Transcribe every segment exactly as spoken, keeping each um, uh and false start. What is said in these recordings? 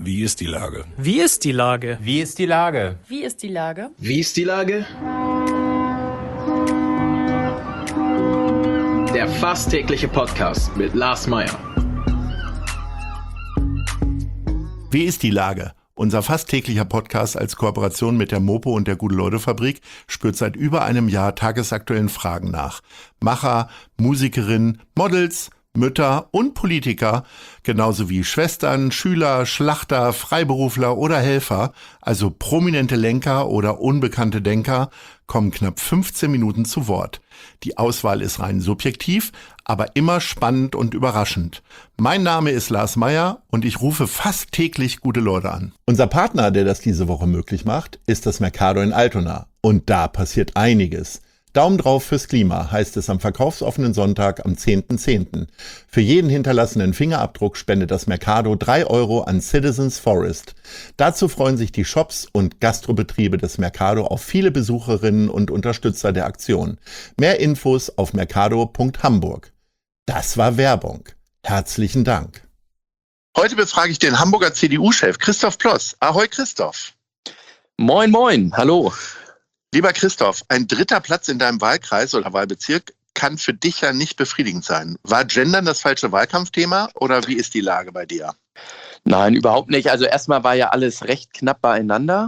Wie ist die Lage? Wie ist die Lage? Wie ist die Lage? Wie ist die Lage? Wie ist die Lage? Der fast tägliche Podcast mit Lars Meyer. Wie ist die Lage? Unser fast täglicher Podcast als Kooperation mit der Mopo und der Gute-Leute-Fabrik spürt seit über einem Jahr tagesaktuellen Fragen nach. Macher, Musikerinnen, Models, Mütter und Politiker, genauso wie Schwestern, Schüler, Schlachter, Freiberufler oder Helfer, also prominente Lenker oder unbekannte Denker, kommen knapp fünfzehn Minuten zu Wort. Die Auswahl ist rein subjektiv, aber immer spannend und überraschend. Mein Name ist Lars Meyer und ich rufe fast täglich gute Leute an. Unser Partner, der das diese Woche möglich macht, ist das Mercado in Altona. Und da passiert einiges. Daumen drauf fürs Klima, heißt es am verkaufsoffenen Sonntag am zehnten zehnten Für jeden hinterlassenen Fingerabdruck spendet das Mercado drei Euro an Citizens Forest. Dazu freuen sich die Shops und Gastrobetriebe des Mercado auf viele Besucherinnen und Unterstützer der Aktion. Mehr Infos auf mercado punkt hamburg. Das war Werbung. Herzlichen Dank. Heute befrage ich den Hamburger C D U-Chef Christoph Ploss. Ahoi Christoph. Moin, moin, hallo. Lieber Christoph, ein dritter Platz in deinem Wahlkreis oder Wahlbezirk kann für dich ja nicht befriedigend sein. War Gendern das falsche Wahlkampfthema oder wie ist die Lage bei dir? Nein, überhaupt nicht. Also erstmal war ja alles recht knapp beieinander.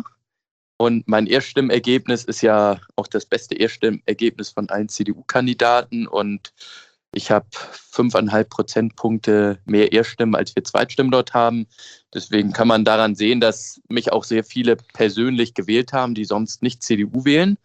Und mein Erststimmergebnis ist ja auch das beste Erststimmergebnis von allen C D U-Kandidaten. Und ich habe fünfeinhalb Prozentpunkte mehr Erststimmen, als wir Zweitstimmen dort haben. Deswegen kann man daran sehen, dass mich auch sehr viele persönlich gewählt haben, die sonst nicht C D U wählen.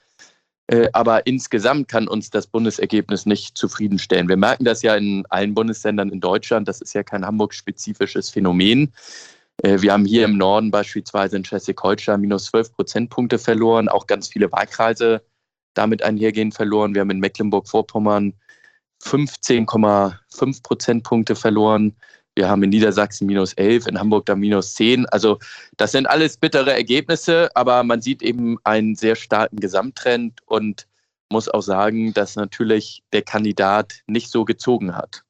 Aber insgesamt kann uns das Bundesergebnis nicht zufriedenstellen. Wir merken das ja in allen Bundesländern in Deutschland. Das ist ja kein Hamburg-spezifisches Phänomen. Wir haben hier im Norden beispielsweise in Schleswig-Holstein minus zwölf Prozentpunkte verloren. Auch ganz viele Wahlkreise damit einhergehend verloren. Wir haben in Mecklenburg-Vorpommern fünfzehn Komma fünf Prozentpunkte verloren. Wir haben in Niedersachsen minus elf, in Hamburg dann minus zehn. Also das sind alles bittere Ergebnisse, aber man sieht eben einen sehr starken Gesamttrend und muss auch sagen, dass natürlich der Kandidat nicht so gezogen hat.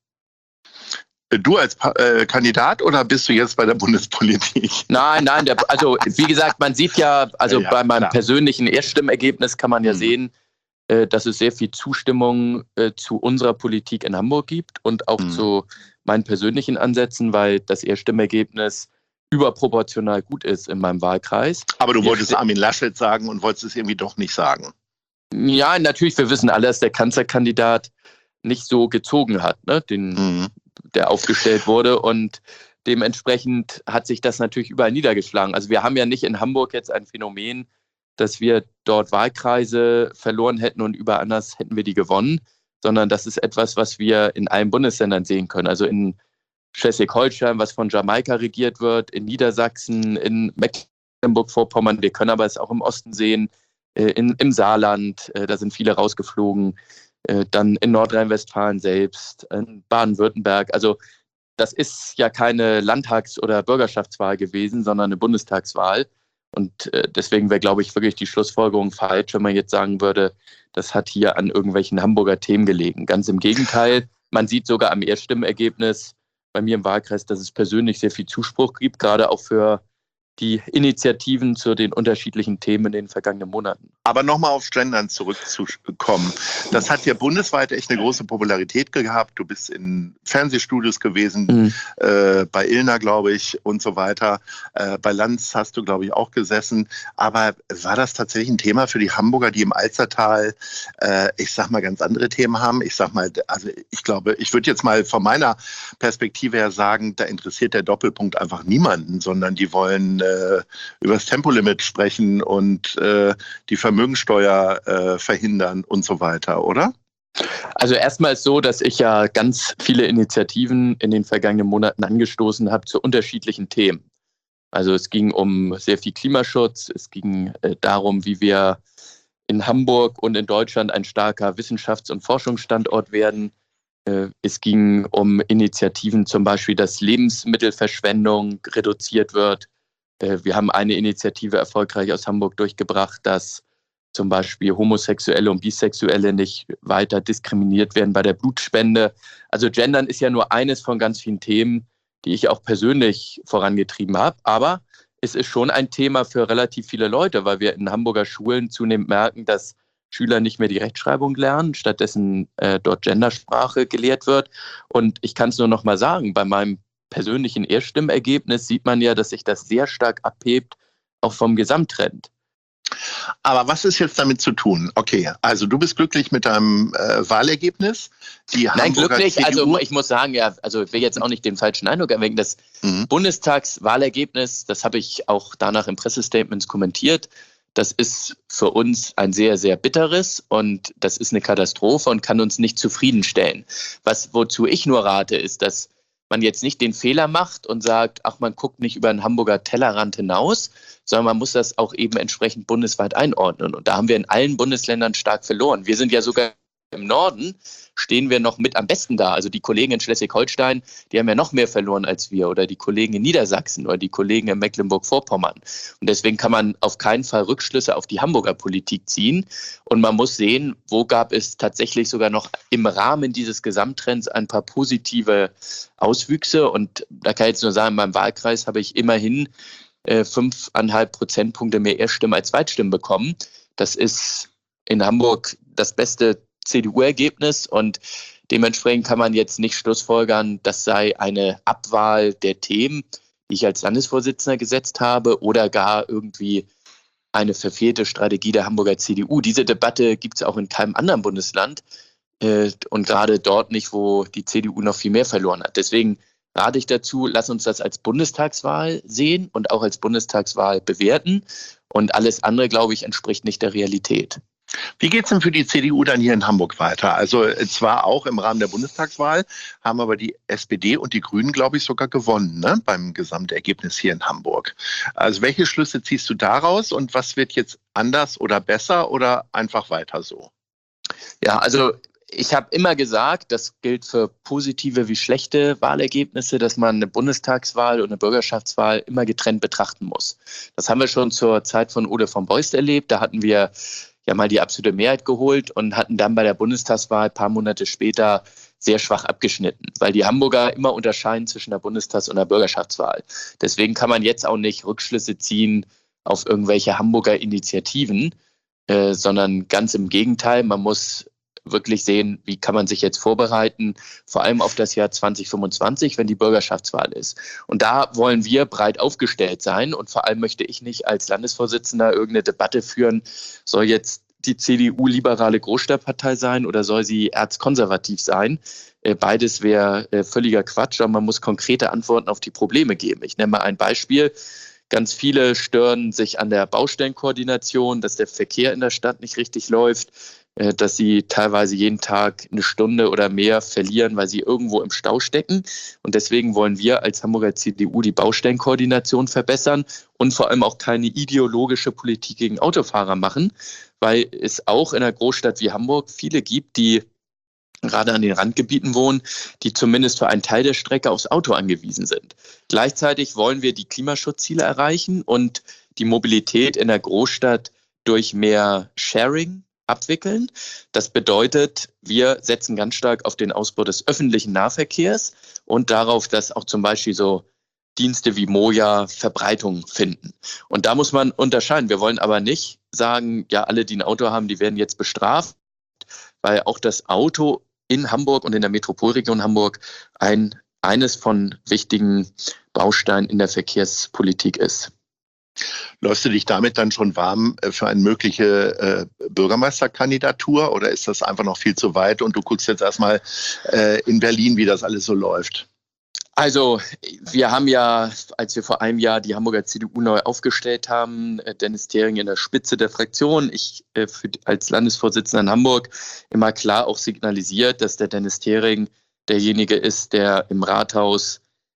Du als pa- äh, Kandidat oder bist du jetzt bei der Bundespolitik? Nein, nein, der, also wie gesagt, man sieht ja, also ja, ja, bei meinem klar. persönlichen Erststimmergebnis kann man ja mhm. sehen, dass es sehr viel Zustimmung äh, zu unserer Politik in Hamburg gibt und auch mhm. zu meinen persönlichen Ansätzen, weil das Erststimmergebnis überproportional gut ist in meinem Wahlkreis. Aber du wolltest Armin Laschet sagen und wolltest es irgendwie doch nicht sagen. Ja, natürlich, wir wissen alle, dass der Kanzlerkandidat nicht so gezogen hat, ne, den, mhm. der aufgestellt wurde und dementsprechend hat sich das natürlich überall niedergeschlagen. Also wir haben ja nicht in Hamburg jetzt ein Phänomen, dass wir dort Wahlkreise verloren hätten und überall anders hätten wir die gewonnen, sondern das ist etwas, was wir in allen Bundesländern sehen können. Also in Schleswig-Holstein, was von Jamaika regiert wird, in Niedersachsen, in Mecklenburg-Vorpommern, wir können aber es auch im Osten sehen, in, im Saarland, da sind viele rausgeflogen, dann in Nordrhein-Westfalen selbst, in Baden-Württemberg. Also das ist ja keine Landtags- oder Bürgerschaftswahl gewesen, sondern eine Bundestagswahl. Und deswegen wäre, glaube ich, wirklich die Schlussfolgerung falsch, wenn man jetzt sagen würde, das hat hier an irgendwelchen Hamburger Themen gelegen. Ganz im Gegenteil, man sieht sogar am Erststimmergebnis bei mir im Wahlkreis, dass es persönlich sehr viel Zuspruch gibt, gerade auch für die Initiativen zu den unterschiedlichen Themen in den vergangenen Monaten. Aber nochmal aufs Gendern zurückzukommen. Das hat ja bundesweit echt eine große Popularität gehabt. Du bist in Fernsehstudios gewesen, mhm. äh, bei Illner, glaube ich, und so weiter. Äh, bei Lanz hast du, glaube ich, auch gesessen. Aber war das tatsächlich ein Thema für die Hamburger, die im Alstertal, äh, ich sag mal, ganz andere Themen haben? Ich sag mal, also ich glaube, ich würde jetzt mal von meiner Perspektive her sagen, da interessiert der Doppelpunkt einfach niemanden, sondern die wollen äh, über das Tempolimit sprechen und äh, die Vermögensteuer äh, verhindern und so weiter, oder? Also erstmal ist so, dass ich ja ganz viele Initiativen in den vergangenen Monaten angestoßen habe zu unterschiedlichen Themen. Also es ging um sehr viel Klimaschutz, es ging äh, darum, wie wir in Hamburg und in Deutschland ein starker Wissenschafts- und Forschungsstandort werden. Äh, es ging um Initiativen, zum Beispiel, dass Lebensmittelverschwendung reduziert wird. Äh, wir haben eine Initiative erfolgreich aus Hamburg durchgebracht, dass zum Beispiel Homosexuelle und Bisexuelle nicht weiter diskriminiert werden bei der Blutspende. Also Gendern ist ja nur eines von ganz vielen Themen, die ich auch persönlich vorangetrieben habe. Aber es ist schon ein Thema für relativ viele Leute, weil wir in Hamburger Schulen zunehmend merken, dass Schüler nicht mehr die Rechtschreibung lernen, stattdessen äh, dort Gendersprache gelehrt wird. Und ich kann es nur noch mal sagen, bei meinem persönlichen Erststimmergebnis sieht man ja, dass sich das sehr stark abhebt, auch vom Gesamttrend. Aber was ist jetzt damit zu tun? Okay, also du bist glücklich mit deinem äh, Wahlergebnis. Die Nein, Hamburger glücklich. C D U? Also ich muss sagen, ja, also ich will jetzt auch nicht den falschen Eindruck erwecken. Das mhm. Bundestagswahlergebnis, das habe ich auch danach in Pressestatements kommentiert. Das ist für uns ein sehr, sehr bitteres und das ist eine Katastrophe und kann uns nicht zufriedenstellen. Was, wozu ich nur rate, ist, dass man jetzt nicht den Fehler macht und sagt, ach, man guckt nicht über den Hamburger Tellerrand hinaus, sondern man muss das auch eben entsprechend bundesweit einordnen. Und da haben wir in allen Bundesländern stark verloren. Wir sind ja sogar im Norden, stehen wir noch mit am besten da. Also die Kollegen in Schleswig-Holstein, die haben ja noch mehr verloren als wir oder die Kollegen in Niedersachsen oder die Kollegen in Mecklenburg-Vorpommern. Und deswegen kann man auf keinen Fall Rückschlüsse auf die Hamburger Politik ziehen. Und man muss sehen, wo gab es tatsächlich sogar noch im Rahmen dieses Gesamttrends ein paar positive Auswüchse. Und da kann ich jetzt nur sagen, in meinem Wahlkreis habe ich immerhin äh, fünfeinhalb Prozentpunkte mehr Erststimmen als Zweitstimmen bekommen. Das ist in Hamburg das beste C D U-Ergebnis und dementsprechend kann man jetzt nicht schlussfolgern, das sei eine Abwahl der Themen, die ich als Landesvorsitzender gesetzt habe oder gar irgendwie eine verfehlte Strategie der Hamburger C D U. Diese Debatte gibt es auch in keinem anderen Bundesland äh, und gerade dort nicht, wo die C D U noch viel mehr verloren hat. Deswegen rate ich dazu, lass uns das als Bundestagswahl sehen und auch als Bundestagswahl bewerten und alles andere, glaube ich, entspricht nicht der Realität. Wie geht es denn für die C D U dann hier in Hamburg weiter? Also zwar auch im Rahmen der Bundestagswahl, haben aber die S P D und die Grünen, glaube ich, sogar gewonnen, ne, beim Gesamtergebnis hier in Hamburg. Also welche Schlüsse ziehst du daraus und was wird jetzt anders oder besser oder einfach weiter so? Ja, also ich habe immer gesagt, das gilt für positive wie schlechte Wahlergebnisse, dass man eine Bundestagswahl und eine Bürgerschaftswahl immer getrennt betrachten muss. Das haben wir schon zur Zeit von Ole von Beust erlebt. Da hatten wir ja mal die absolute Mehrheit geholt und hatten dann bei der Bundestagswahl ein paar Monate später sehr schwach abgeschnitten, weil die Hamburger immer unterscheiden zwischen der Bundestags- und der Bürgerschaftswahl. Deswegen kann man jetzt auch nicht Rückschlüsse ziehen auf irgendwelche Hamburger Initiativen, äh, sondern ganz im Gegenteil, man muss wirklich sehen, wie kann man sich jetzt vorbereiten, vor allem auf das Jahr zwanzig fünfundzwanzig, wenn die Bürgerschaftswahl ist. Und da wollen wir breit aufgestellt sein und vor allem möchte ich nicht als Landesvorsitzender irgendeine Debatte führen, soll jetzt die C D U liberale Großstadtpartei sein oder soll sie erzkonservativ sein? Beides wäre völliger Quatsch, aber man muss konkrete Antworten auf die Probleme geben. Ich nenne mal ein Beispiel. Ganz viele stören sich an der Baustellenkoordination, dass der Verkehr in der Stadt nicht richtig läuft, dass sie teilweise jeden Tag eine Stunde oder mehr verlieren, weil sie irgendwo im Stau stecken. Und deswegen wollen wir als Hamburger C D U die Baustellenkoordination verbessern und vor allem auch keine ideologische Politik gegen Autofahrer machen, weil es auch in einer Großstadt wie Hamburg viele gibt, die gerade an den Randgebieten wohnen, die zumindest für einen Teil der Strecke aufs Auto angewiesen sind. Gleichzeitig wollen wir die Klimaschutzziele erreichen und die Mobilität in der Großstadt durch mehr Sharing abwickeln. Das bedeutet, wir setzen ganz stark auf den Ausbau des öffentlichen Nahverkehrs und darauf, dass auch zum Beispiel so Dienste wie Moja Verbreitung finden. Und da muss man unterscheiden. Wir wollen aber nicht sagen, ja, alle, die ein Auto haben, die werden jetzt bestraft, weil auch das Auto in Hamburg und in der Metropolregion Hamburg ein, eines von wichtigen Bausteinen in der Verkehrspolitik ist. Läufst du dich damit dann schon warm für eine mögliche äh, Bürgermeisterkandidatur oder ist das einfach noch viel zu weit und du guckst jetzt erstmal äh, in Berlin, wie das alles so läuft? Also wir haben ja, als wir vor einem Jahr die Hamburger C D U neu aufgestellt haben, Dennis Thering in der Spitze der Fraktion, ich äh, für, als Landesvorsitzender in Hamburg immer klar auch signalisiert, dass der Dennis Thering derjenige ist, der im Rathaus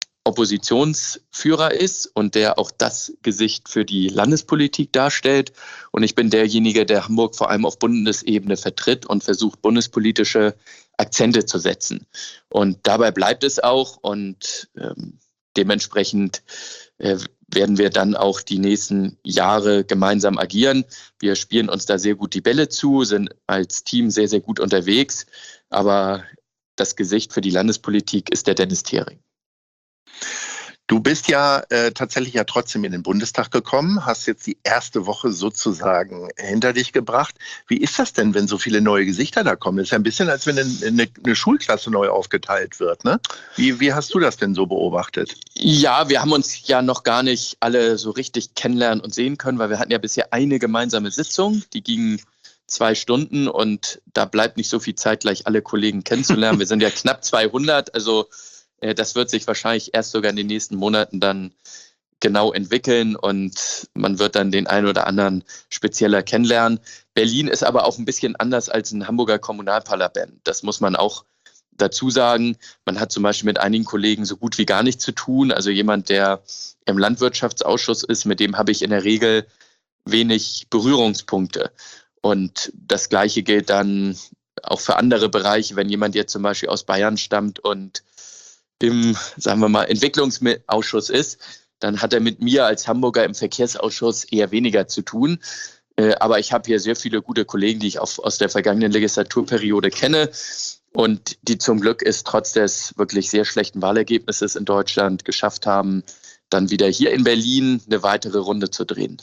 Oppositionsführer ist und der auch das Gesicht für die Landespolitik darstellt. Und ich bin derjenige, der Hamburg vor allem auf Bundesebene vertritt und versucht, bundespolitische Akzente zu setzen. Und dabei bleibt es auch und ähm, dementsprechend äh, werden wir dann auch die nächsten Jahre gemeinsam agieren. Wir spielen uns da sehr gut die Bälle zu, sind als Team sehr, sehr gut unterwegs. Aber das Gesicht für die Landespolitik ist der Dennis Thering. Du bist ja äh, tatsächlich ja trotzdem in den Bundestag gekommen, hast jetzt die erste Woche sozusagen hinter dich gebracht. Wie ist das denn, wenn so viele neue Gesichter da kommen? Das ist ja ein bisschen, als wenn eine, eine, eine Schulklasse neu aufgeteilt wird, ne? Wie, wie hast du das denn so beobachtet? Ja, wir haben uns ja noch gar nicht alle so richtig kennenlernen und sehen können, weil wir hatten ja bisher eine gemeinsame Sitzung, die ging zwei Stunden und da bleibt nicht so viel Zeit, gleich alle Kollegen kennenzulernen. Wir sind ja knapp zweihundert, also das wird sich wahrscheinlich erst sogar in den nächsten Monaten dann genau entwickeln und man wird dann den einen oder anderen spezieller kennenlernen. Berlin ist aber auch ein bisschen anders als ein Hamburger Kommunalparlament. Das muss man auch dazu sagen. Man hat zum Beispiel mit einigen Kollegen so gut wie gar nichts zu tun. Also jemand, der im Landwirtschaftsausschuss ist, mit dem habe ich in der Regel wenig Berührungspunkte. Und das Gleiche gilt dann auch für andere Bereiche. Wenn jemand jetzt zum Beispiel aus Bayern stammt und im, sagen wir mal, Entwicklungsausschuss ist, dann hat er mit mir als Hamburger im Verkehrsausschuss eher weniger zu tun. Äh, aber ich habe hier sehr viele gute Kollegen, die ich auch aus der vergangenen Legislaturperiode kenne und die zum Glück es trotz des wirklich sehr schlechten Wahlergebnisses in Deutschland geschafft haben, dann wieder hier in Berlin eine weitere Runde zu drehen.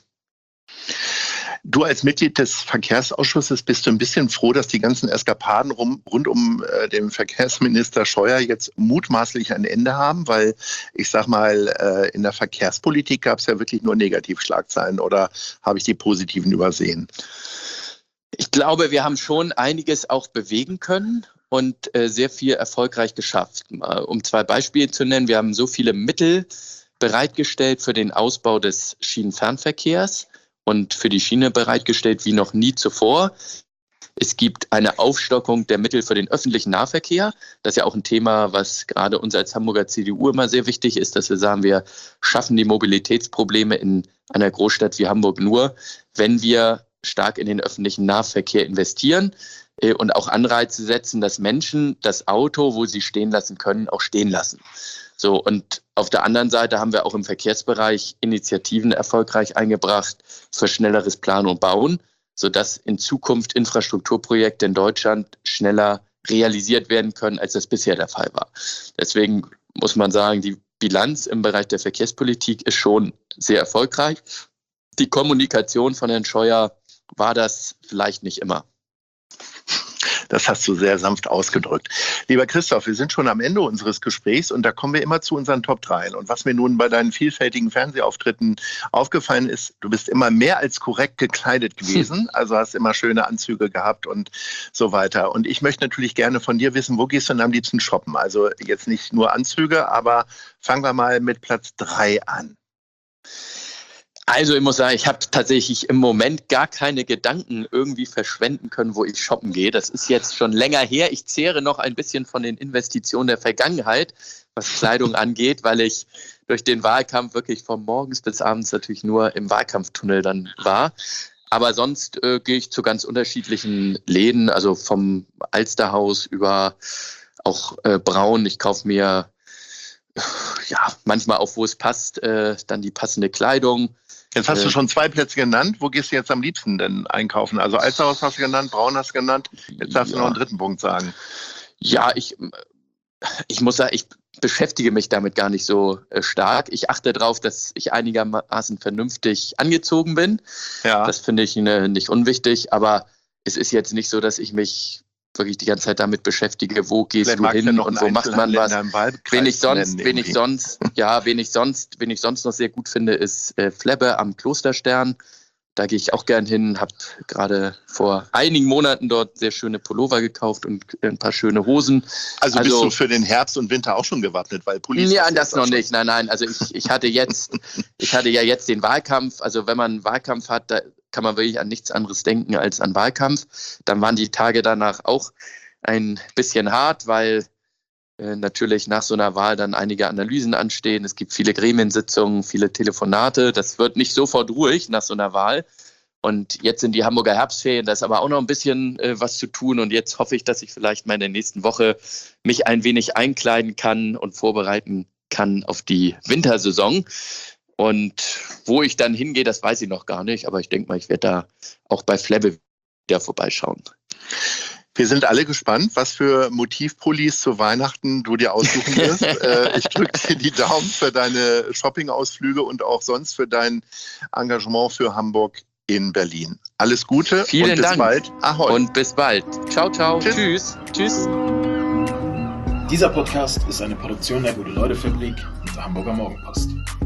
Du als Mitglied des Verkehrsausschusses bist du ein bisschen froh, dass die ganzen Eskapaden rum, rund um äh, den Verkehrsminister Scheuer jetzt mutmaßlich ein Ende haben, weil ich sag mal, äh, in der Verkehrspolitik gab es ja wirklich nur Negativschlagzeilen, oder habe ich die positiven übersehen? Ich glaube, wir haben schon einiges auch bewegen können und äh, sehr viel erfolgreich geschafft. Um zwei Beispiele zu nennen, wir haben so viele Mittel bereitgestellt für den Ausbau des Schienenfernverkehrs und für die Schiene bereitgestellt wie noch nie zuvor. Es gibt eine Aufstockung der Mittel für den öffentlichen Nahverkehr. Das ist ja auch ein Thema, was gerade uns als Hamburger C D U immer sehr wichtig ist, dass wir sagen, wir schaffen die Mobilitätsprobleme in einer Großstadt wie Hamburg nur, wenn wir stark in den öffentlichen Nahverkehr investieren und auch Anreize setzen, dass Menschen das Auto, wo sie stehen lassen können, auch stehen lassen. So, und auf der anderen Seite haben wir auch im Verkehrsbereich Initiativen erfolgreich eingebracht für schnelleres Planen und Bauen, sodass in Zukunft Infrastrukturprojekte in Deutschland schneller realisiert werden können, als das bisher der Fall war. Deswegen muss man sagen, die Bilanz im Bereich der Verkehrspolitik ist schon sehr erfolgreich. Die Kommunikation von Herrn Scheuer war das vielleicht nicht immer. Das hast du sehr sanft ausgedrückt. Lieber Christoph, wir sind schon am Ende unseres Gesprächs und da kommen wir immer zu unseren Top drei. Und was mir nun bei deinen vielfältigen Fernsehauftritten aufgefallen ist, du bist immer mehr als korrekt gekleidet gewesen, also hast immer schöne Anzüge gehabt und so weiter. Und ich möchte natürlich gerne von dir wissen, wo gehst du denn am liebsten shoppen? Also jetzt nicht nur Anzüge, aber fangen wir mal mit Platz drei an. Also ich muss sagen, ich habe tatsächlich im Moment gar keine Gedanken irgendwie verschwenden können, wo ich shoppen gehe. Das ist jetzt schon länger her. Ich zehre noch ein bisschen von den Investitionen der Vergangenheit, was Kleidung angeht, weil ich durch den Wahlkampf wirklich von morgens bis abends natürlich nur im Wahlkampftunnel dann war. Aber sonst äh, gehe ich zu ganz unterschiedlichen Läden, also vom Alsterhaus über auch äh, Braun. Ich kaufe mir ja manchmal auch, wo es passt, äh, dann die passende Kleidung. Jetzt hast du schon zwei Plätze genannt. Wo gehst du jetzt am liebsten denn einkaufen? Also Alsterhaus hast du genannt, Braun hast du genannt. Jetzt darfst ja. du noch einen dritten Punkt sagen. Ja, ich, ich muss sagen, ich beschäftige mich damit gar nicht so stark. Ich achte darauf, dass ich einigermaßen vernünftig angezogen bin. Ja. Das finde ich ne, nicht unwichtig. Aber es ist jetzt nicht so, dass ich mich wirklich die ganze Zeit damit beschäftige, wo gehst Vielleicht du hin und wo macht man was. Wen ich sonst, wen ich sonst, ja, wen ich sonst, wen ich sonst noch sehr gut finde, ist äh, Flebbe am Klosterstern. Da gehe ich auch gern hin, habe gerade vor einigen Monaten dort sehr schöne Pullover gekauft und ein paar schöne Hosen. Also, also bist du für den Herbst und Winter auch schon gewappnet, weil Pullis. Ja, das noch nicht. Nein, nein. Also ich, ich hatte jetzt, ich hatte ja jetzt den Wahlkampf. Also wenn man einen Wahlkampf hat, da kann man wirklich an nichts anderes denken als an Wahlkampf. Dann waren die Tage danach auch ein bisschen hart, weil äh, natürlich nach so einer Wahl dann einige Analysen anstehen. Es gibt viele Gremiensitzungen, viele Telefonate. Das wird nicht sofort ruhig nach so einer Wahl. Und jetzt sind die Hamburger Herbstferien, da ist aber auch noch ein bisschen äh, was zu tun. Und jetzt hoffe ich, dass ich vielleicht mal in der nächsten Woche mich ein wenig einkleiden kann und vorbereiten kann auf die Wintersaison. Und wo ich dann hingehe, das weiß ich noch gar nicht. Aber ich denke mal, ich werde da auch bei Flebbe wieder vorbeischauen. Wir sind alle gespannt, was für Motivpullis zu Weihnachten du dir aussuchen wirst. äh, ich drücke dir die Daumen für deine Shoppingausflüge und auch sonst für dein Engagement für Hamburg in Berlin. Alles Gute. Vielen und bis Dank. bald. Ahoi. Und bis bald. Ciao, ciao. Tschüss. Tschüss. Tschüss. Dieser Podcast ist eine Produktion der Gute-Leute-Fabrik und der Hamburger Morgenpost.